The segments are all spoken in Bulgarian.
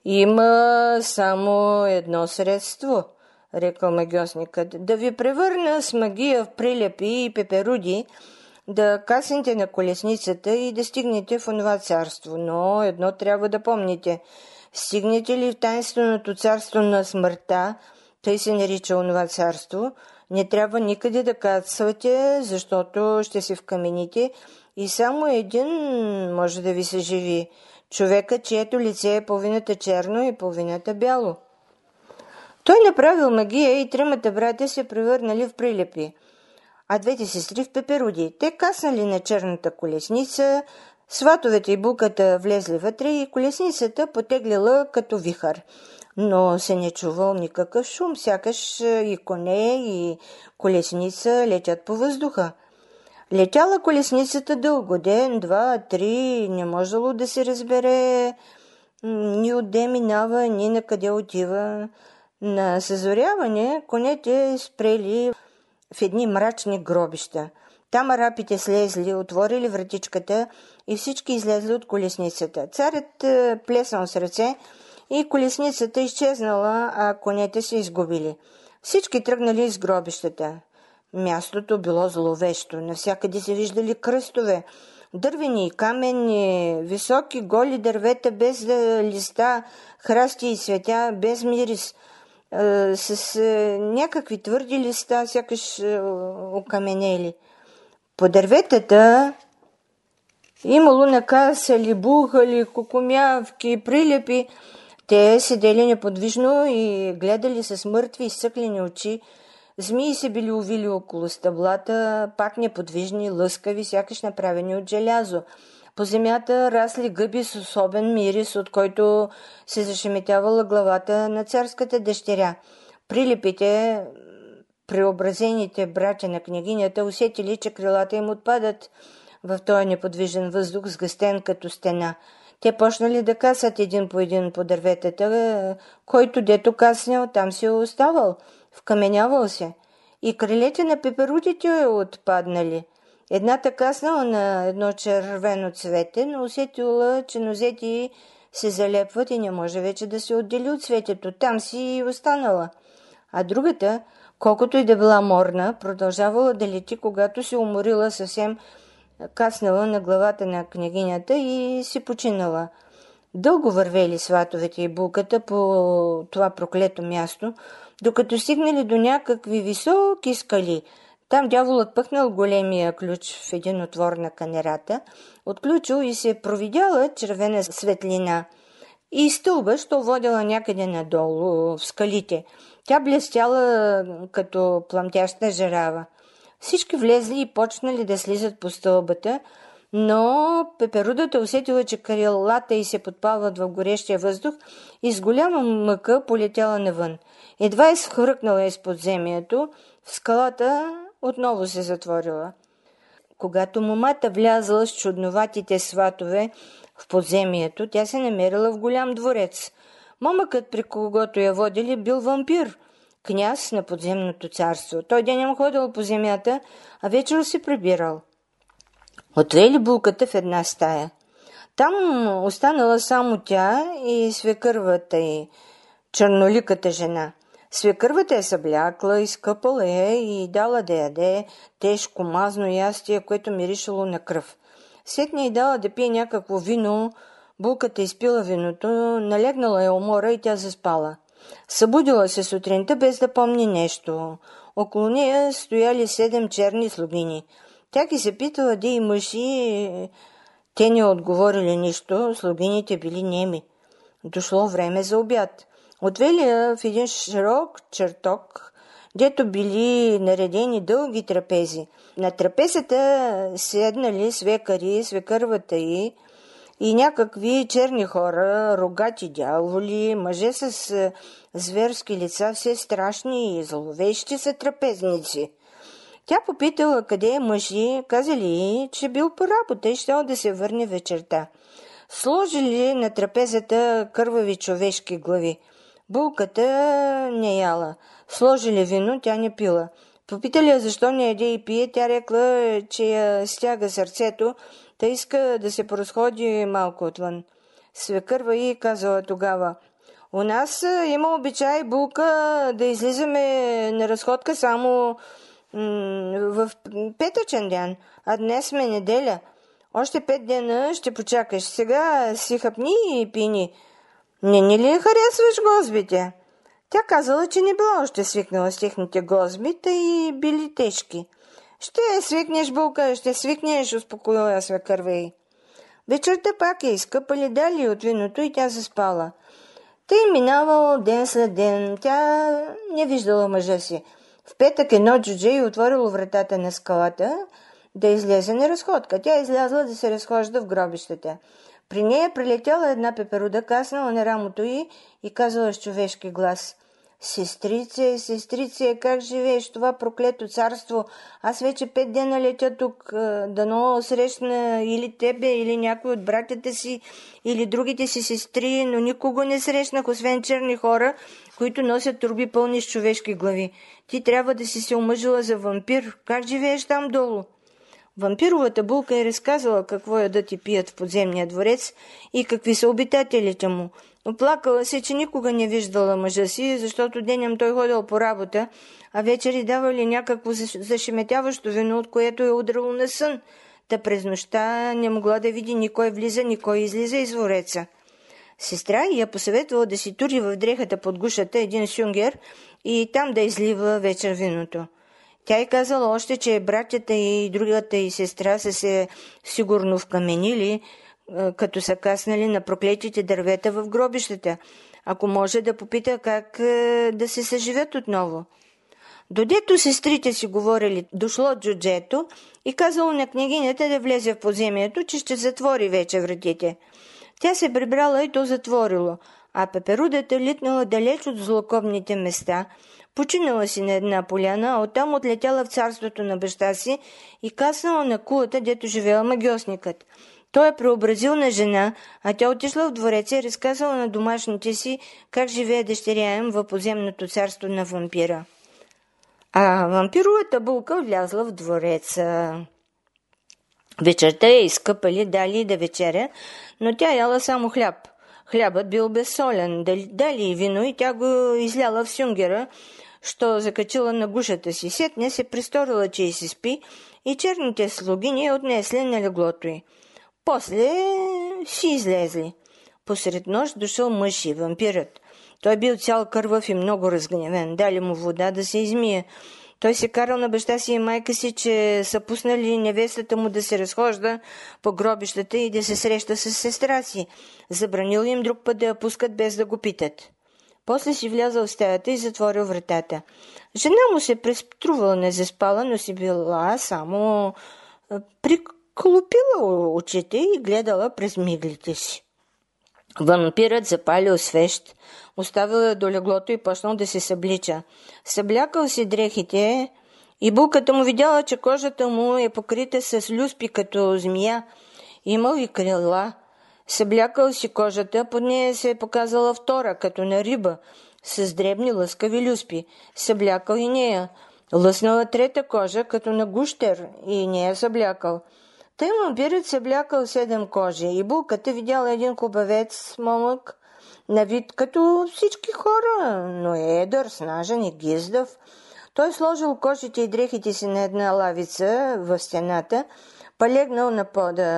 Има само едно средство, рекал магьосникът, да ви превърна с магия в прилепи и пеперуди, да каснете на колесницата и да стигнете в онова царство. Но едно трябва да помните. Стигнете ли в таинственото царство на смъртта, тъй се нарича онова царство, не трябва никъде да кацвате, защото ще се вкамените и само един може да ви съживи. Човека, чието лице е половината черно и половината бяло. Той направил магия и тримата братя се превърнали в прилепи, а двете сестри в пеперуди. Те каснали на черната колесница, сватовете и булката влезли вътре и колесницата потеглила като вихър. Но се не чувал никакъв шум, сякаш и коне, и колесница летят по въздуха. Летяла колесницата дълго, ден, два, три, не можело да се разбере ни отде минава, ни на къде отива. На съзоряване конете спрели в едни мрачни гробища. Там арапите слезли, отворили вратичката и всички излезли от колесницата. Царят плеснал с ръце и колесницата изчезнала, а конете се изгубили. Всички тръгнали из гробищата. Мястото било зловещо. Навсякъде се виждали кръстове, дървени и каменни, високи голи дървета без листа, храсти и цветя, без мирис, с някакви твърди листа, сякаш окаменели. По дърветата имало накасали, бухали, кукумявки, прилепи. Те седели неподвижно и гледали с мъртви изсъклени очи. Змии се били увили около стъблата, пак неподвижни, лъскави, сякаш направени от желязо. По земята расли гъби с особен мирис, от който се зашеметявала главата на царската дъщеря. Прилепите, преобразените братя на княгинята, усетили, че крилата им отпадат в този неподвижен въздух, сгъстен като стена. Те почнали да касат един по дърветата, който дето каснял, там си оставал, вкаменявал се. И крилете на пеперудите отпаднали. Едната каснала на едно червено цвете, но усетила, че нозете се залепват и не може вече да се отдели от цветето. Там си и останала. А другата, колкото и да била морна, продължавала да лети, когато се уморила съвсем, каснала на главата на княгинята и си починала. Дълго вървели сватовете и булката по това проклето място, докато стигнали до някакви високи скали. Там дяволът пъхнал големия ключ в един отвор на канерата, отключил и се провидяла червена светлина. И стълба, що водила някъде надолу в скалите. Тя блестяла като пламтяща жарава. Всички влезли и почнали да слизат по стълбата, но пеперудата усетила, че крилата й се подпалват в горещия въздух и с голяма мъка полетяла навън. Едва е схръкнала из подземието, в скалата отново се затворила. Когато момата влязла с чудноватите сватове в подземието, тя се намерила в голям дворец. Момъкът, при когото я водили, бил вампир, княз на подземното царство. Той денем ходил по земята, а вечер се прибирал. Отвели булката в една стая. Там останала само тя и свекървата й, черноликата жена. Свекървата е съблякла, изкъпала и дала да яде тежко мазно ястие, което миришало на кръв. Сетне й дала да пие някакво вино, булката изпила виното, налегнала я умора и тя заспала. Събудила се сутринта без да помни нещо. Около нея стояли 7 черни слугини. Тя ги се питала де и мъжи, те не отговорили нищо, слугините били неми. Дошло време за обяд. Отвели я в един широк чертог, дето били наредени дълги трапези. На трапезата седнали свекари, свекървата й и някакви черни хора, рогати дяволи, мъже с зверски лица, все страшни и зловещи са трапезници. Тя попитала къде е мъжи, казали, че бил по работа и щял да се върне вечерта. Сложили на трапезата кървави човешки глави. Булката не яла. Сложили вино, тя не пила. Попитали я защо не яде и пие, тя рекла, че я стяга сърцето, та иска да се поразходи малко отвън. Свекърва й казала тогава: У нас има обичай, Булка, да излизаме на разходка само в петъчен ден, а днес сме неделя. Още 5 дена ще почакаш. Сега си хапни и пини. Не ни ли харесваш гозбите? Тя казала, че не била още свикнала с техните гозби, и били тежки. Ще свикнеш, Булка, ще свикнеш, успокоила свекърва. Вечерта пак изкъпали, дали от виното и тя заспала. Тъй минавал ден след ден. Тя не виждала мъжа си. В петък едно джудже отворило вратата на скалата да излезе на разходка. Тя излязла да се разхожда в гробищата. При нея прилетяла една пеперуда, каснала на рамото й и казала с човешки глас: Сестрице, сестрице, как живееш в това проклето царство? Аз вече 5 дена летя тук, дано срещна или тебе, или някой от братята си, или другите си сестри, но никого не срещнах, освен черни хора, които носят турби пълни с човешки глави. Ти трябва да си се омъжила за вампир. Как живееш там долу? Вампировата Булка е разказала какво ядат и пият в подземния дворец и какви са обитателите му. Оплакала се, че никога не виждала мъжа си, защото денем той ходил по работа, а вечери давали някакво зашеметяващо вино, от което е удрало на сън. Та през нощта не могла да види никой влиза, никой излиза из двореца. Сестра я посъветвала да си тури в дрехата под гушата един сюнгер и там да излива вечер виното. Тя й казала още, че братята и другата й сестра са се сигурно вкаменили, като са каснали на проклетите дървета в гробищата. Ако може да попита как да се съживят отново. Додето сестрите си говорили, дошло джуджето и казало на княгинята да влезе в подземието, че ще затвори вече вратите. Тя се прибрала и то затворило, а пеперудата литнала далеч от злокобните места, починала си на една поляна, а оттам отлетяла в царството на баща си и каснала на кулата, дето живеел магьосникът. Той е преобразил на жена, а тя отишла в двореца и разказала на домашните си как живее дъщеря им в подземното царство на вампира. А вампировата Булка влязла в двореца. Вечерта я изкъпали, дали да вечеря, но тя яла само хляб. Хлябът бил безсолен, дали и вино и тя го изляла в сюнгера, що закачила на гушата си. Сетне се престорила, че й си спи и черните слугини отнесли на леглото й. После си излезли. Посред нощ дошъл мъж и вампирът. Той бил цял кървав и много разгневен. Дали му вода да се измие. Той се карал на баща си и майка си, че са пуснали невестата му да се разхожда по гробищата и да се среща с сестра си. Забранил им друг път да я пускат без да го питат. После си влязал в стаята и затворил вратата. Жена му се преструвала незаспала, но си била само приклопила очите и гледала през миглите си. Вампирът запалил свещ, оставил я до леглото и почнал да се съблича. Съблякал си дрехите и Булката му видяла, че кожата му е покрита с люспи като змия. Имал и крила. Съблякал си кожата, под нея се е показала втора, като на риба, с дребни лъскави люспи. Съблякал и нея. Лъснала трета кожа, като на гущер, и нея съблякал. Тъй вампирът съблякал 7 кожи и Булката видяла един хубавец, момък, на вид като всички хора, но е едър, снажен и гиздав. Той сложил кожите и дрехите си на една лавица в стената, па легнал на пода,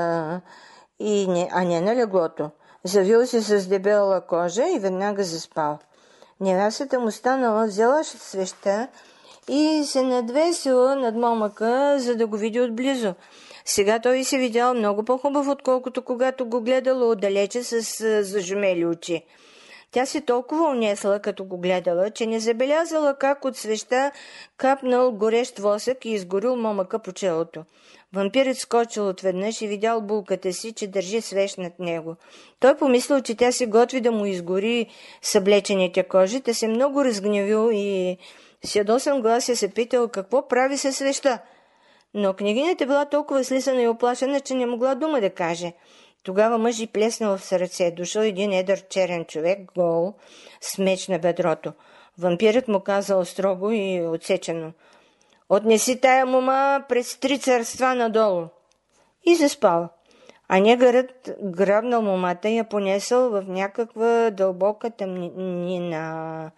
а не на леглото. Завил се с дебела кожа и веднага заспал. Невестата му станала, взела свеща и се надвесила над момъка, за да го види отблизо. Сега той се видял много по-хубав, отколкото когато го гледала отдалече с зажумели очи. Тя се толкова унесла, като го гледала, че не забелязала как от свеща капнал горещ восък и изгорил момъка по челото. Вампирът скочил отведнъж и видял Булката си, че държи свещ над него. Той помислил, че тя се готви да му изгори съблечените кожи, та се много разгневил и с ядосен глас се питал какво прави със свеща. Но княгинята била толкова слисана и оплашена, че не могла дума да каже. Тогава мъж й плеснал в сърце. Дошъл един едър черен човек, гол, с меч на бедрото. Вампирът му казал строго и отсечено: отнеси тая мома през 3 царства надолу. И заспал. А негърът грабнал момата и я понесъл в някаква дълбока тъмнина.